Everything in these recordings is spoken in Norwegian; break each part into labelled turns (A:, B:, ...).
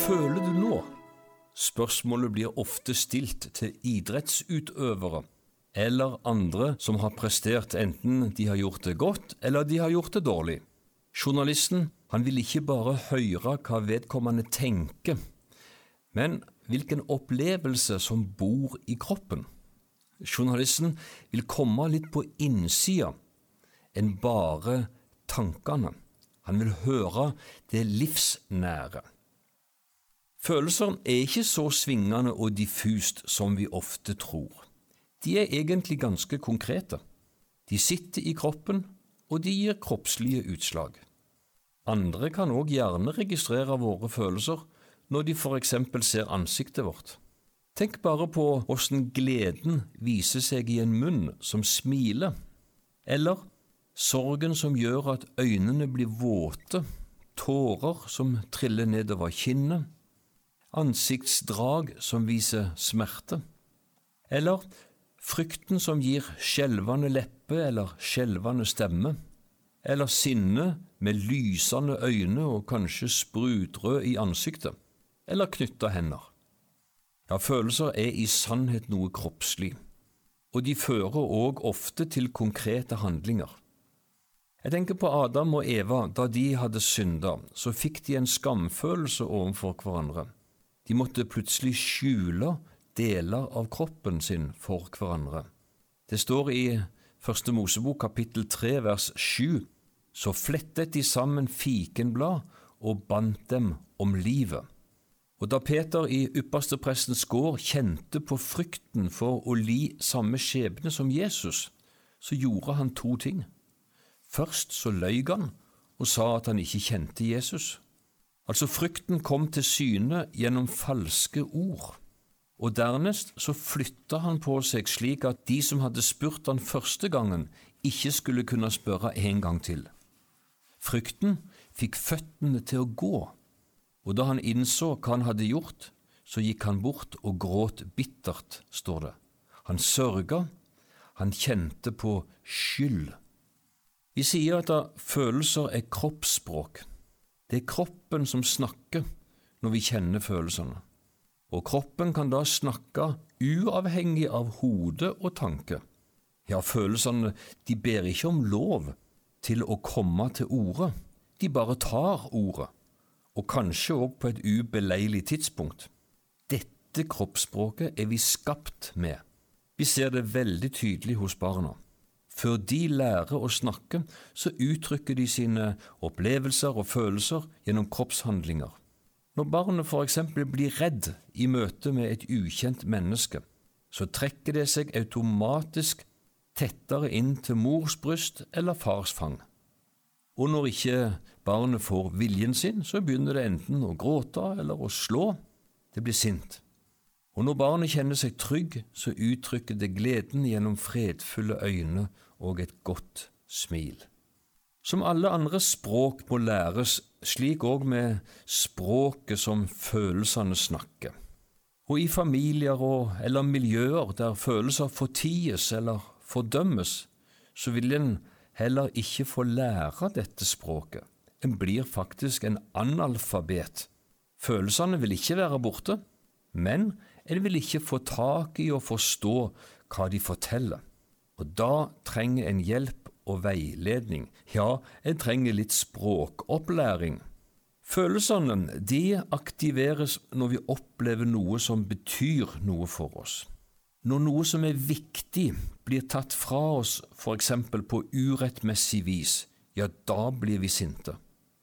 A: føler du nå? Spørsmålet blir ofte stilt til idrettsutøvere eller andre som har prestert enten de har gjort det godt eller de har gjort det dårlig. Journalisten, han vil ikke bare høre hva vedkommende tenker, men hvilken opplevelse som bor i kroppen. Journalisten vil komme litt på innsida enn bare tankene. Han vil høre det livsnære. Følelser er ikke så svingende og diffust som vi ofte tror. De er egentlig ganske konkrete. De sitter i kroppen, og de gir kroppslige utslag. Andre kan også gjerne registrere våre følelser når de for eksempel ser ansiktet vårt. Tenk bare på hvordan gleden viser seg i en munn som smiler, eller sorgen som gjør at øynene blir våte, tårer som triller nedover kinnet, ansiktsdrag som viser smerte, eller frykten som gir skjelvende leppe eller skjelvende stemme, eller sinne med lysende øyne og kanskje sprutrød i ansiktet, eller knytta hender. Ja, følelser er i sannhet noe kroppslig, og de fører også ofte til konkrete handlinger. Jeg tenker på Adam og Eva. Da de hadde syndet, så fikk de en skamfølelse overfor hverandre. De måtte plutselig skjule deler av kroppen sin for hverandre. Det står i 1. Mosebok kapittel 3 vers 7, så flettet de sammen fikenblad og bandt dem om livet. Og da Peter i yppersteprestens gård kjente på frykten for å li samme skjebne som Jesus, så gjorde han 2 ting. Først så løy han og sa at han ikke kjente Jesus. Altså frykten kom til syne gjennom falske ord. Og dernest så flyttet han på seg slik at de som hadde spurt han første gangen, ikke skulle kunne spørre en gang til. Frykten fikk føttene til å gå, og da han innså hva han hadde gjort, så gikk han bort og gråt bittert, står det. Han sørga, han kjente på skyld. Vi sier at følelser er kroppsspråk. Det er kroppen som snakker når vi kjenner følelsene. Og kroppen kan da snakke uavhengig av hode og tanke. Ja, følelsene, de ber ikke om lov til å komme til ordet. De bare tar ordet, og kanskje også på et ubeleilig tidspunkt. Dette kroppsspråket er vi skapt med. Vi ser det veldig tydelig hos barna. Før de lærer å snakke, så uttrykker de sine opplevelser og følelser gjennom kroppshandlinger. Når barnet for eksempel blir redd i møte med et ukjent menneske, så trekker det seg automatisk tettere inn til mors bryst eller fars fang. Og når ikke barnet får viljen sin, så begynner det enten å gråte eller å slå. Det blir sint. Og når barnet kjenner seg trygg, så uttrykker det gleden gjennom fredfulle øyne og et godt smil. Som alle andre språk må læres, slik også med språket som følelsene snakker. Og i familier eller miljøer der følelser forties eller fordømmes, så vil en heller ikke få lære dette språket. En blir faktisk en analfabet. Følelsene vil ikke være borte, men en vil ikke få tak i og forstå hva de forteller. Og da trenger en hjelp og veiledning. Ja, en trenger litt språkopplæring. Følelsene, de aktiveres når vi opplever noe som betyr noe for oss. Når noe som er viktig blir tatt fra oss, for eksempel på urettmessig vis, ja, da blir vi sinte.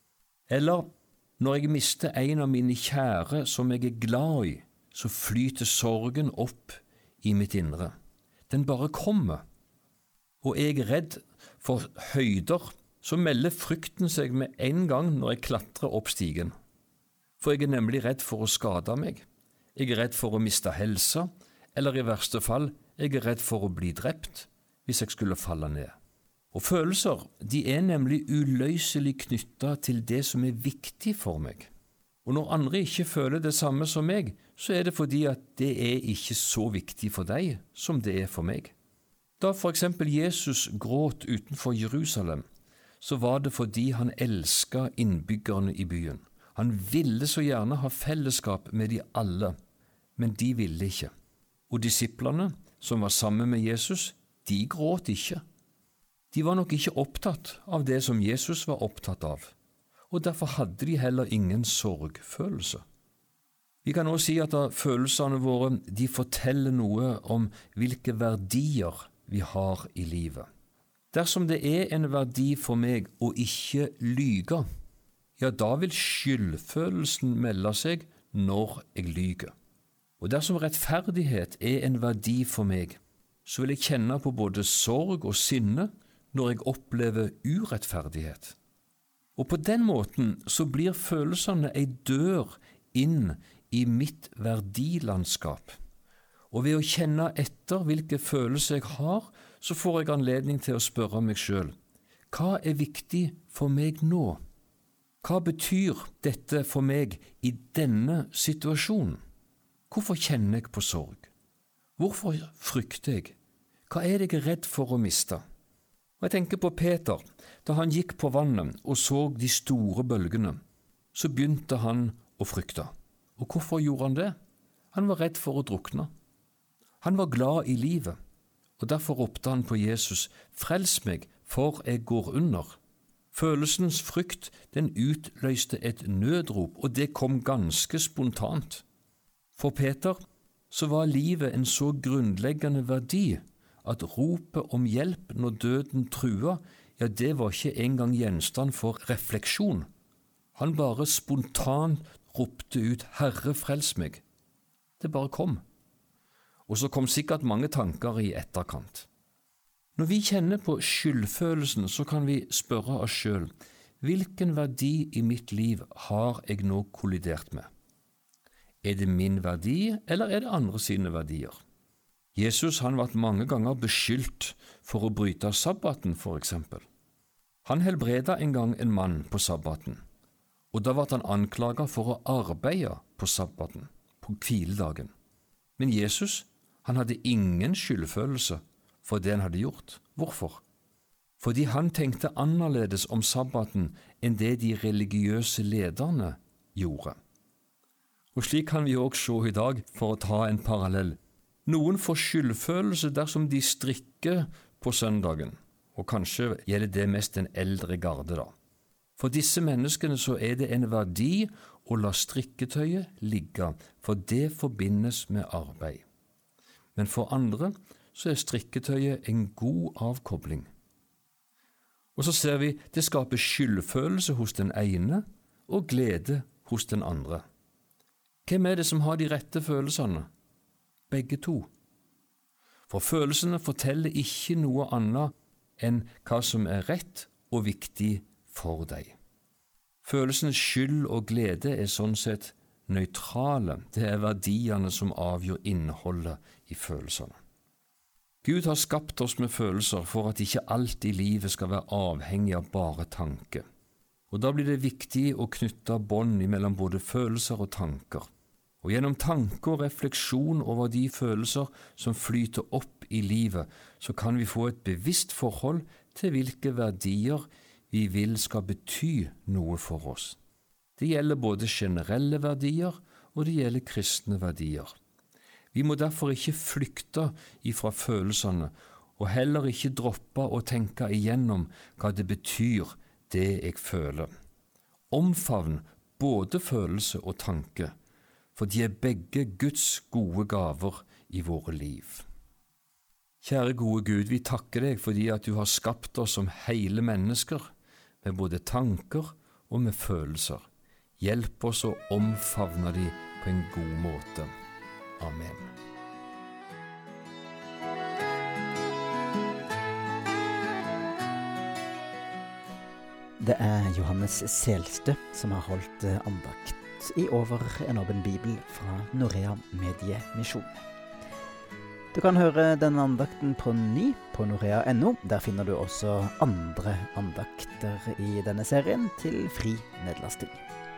A: Eller når jeg mister en av mine kjære som jeg er glad i, så flyter sorgen opp i mitt indre. Den bare kommer. Og jeg er redd for høyder, så melder frykten seg med en gang når jeg klatrer opp stigen. For jeg er nemlig redd for å skade meg. Jeg er redd for å miste helsa, eller i verste fall, jeg er redd for å bli drept hvis jeg skulle falle ned. Og følelser, de er nemlig uløselig knyttet til det som er viktig for meg. Og når andre ikke føler det samme som meg, så er det fordi at det er ikke så viktig for deg som det er for meg. Da for eksempel Jesus gråt utenfor Jerusalem, så var det fordi han elsket innbyggerne i byen. Han ville så gjerne ha fellesskap med de alle, men de ville ikke. Og disiplene som var sammen med Jesus, de gråt ikke. De var nok ikke opptatt av det som Jesus var opptatt av, og derfor hadde de heller ingen sorgfølelse. Vi kan også si at følelsene våre, de forteller noe om hvilke verdier vi har i livet. Dersom det er en verdi for meg å ikke lyge, ja, da vil skyldfølelsen melde seg når jeg lyger. Og dersom rettferdighet er en verdi for meg, så vil jeg kjenne på både sorg og sinne når jeg opplever urettferdighet. Og på den måten så blir følelsene en dør inn i mitt verdilandskap. Og ved å kjenne etter hvilke følelser jeg har, så får jeg anledning til å spørre meg selv, hva er viktig for meg nå? Hva betyr dette for meg i denne situasjonen? Hvorfor kjenner jeg på sorg? Hvorfor frykter jeg? Hva er det jeg er redd for å miste? Og jeg tenker på Peter. Da han gikk på vannet og så de store bølgene, så begynte han å frykte. Og hvorfor gjorde han det? Han var redd for å drukne. Han var glad i livet, og derfor ropte han på Jesus, «Frels meg, for jeg går under». Følelsens frykt, den utløste et nødrop, og det kom ganske spontant. For Peter så var livet en så grunnleggende verdi at ropet om hjelp når døden trua, ja, det var ikke engang gjenstand for refleksjon. Han bare spontant ropte ut, «Herre, frels meg». Det bare kom. Og så kom sikkert mange tanker i etterkant. Når vi kjenner på skyldfølelsen, så kan vi spørre oss selv, hvilken verdi i mitt liv har jeg nå kollidert med? Er det min verdi, eller er det andre sine verdier? Jesus han ble mange ganger beskyldt for å bryte sabbaten, for eksempel. Han helbreda en gang en mann på sabbaten, og da ble han anklaget for å arbeide på sabbaten, på hviledagen. Men Jesus, han hadde ingen skyldfølelse for det han hadde gjort. Hvorfor? Fordi han tenkte annerledes om sabbaten enn det de religiøse lederne gjorde. Og slik kan vi også se i dag, for å ta en parallell. Noen får skyldfølelse dersom de strikker på søndagen, og kanskje gjelder det mest en eldre garde da. For disse menneskene så er det en verdi å la strikketøyet ligge, for det forbindes med arbeid. Men for andre så er strikketøyet en god avkobling. Og så ser vi det skaper skyldfølelse hos den ene og glede hos den andre. Hvem er det som har de rette følelsene? Begge to. For følelsene forteller ikke noe annet enn hva som er rett og viktig for deg. Følelsens skyld og glede er sånn sett nøytrale. Det er verdiene som avgjør innholdet i følelsene. Gud har skapt oss med følelser for at ikke alt i livet skal være avhengig av bare tanke. Og da blir det viktig å knytte bånd mellom både følelser og tanker. Og gjennom tanke og refleksjon over de følelser som flyter opp i livet, så kan vi få et bevisst forhold til hvilke verdier vi vil skal bety noe for oss. Det gjelder både generelle verdier, og det gjelder kristne verdier. Vi må derfor ikke flykte ifra følelsene, og heller ikke droppe å tenke igjennom hva det betyr, det jeg føler. Omfavn både følelse og tanke, for de er begge Guds gode gaver i våre liv. Kjære gode Gud, vi takker deg fordi at du har skapt oss som hele mennesker, med både tanker og med følelser. Hjelp oss å omfavne de på en god måte. Amen.
B: Det er Johannes Selstø som har holdt andakt i Over en åpen bibel fra Norea Mediemisjon. Du kan høre denne andakten på ny på norea.no. Der finner du også andre andakter i denne serien til fri nedlasting.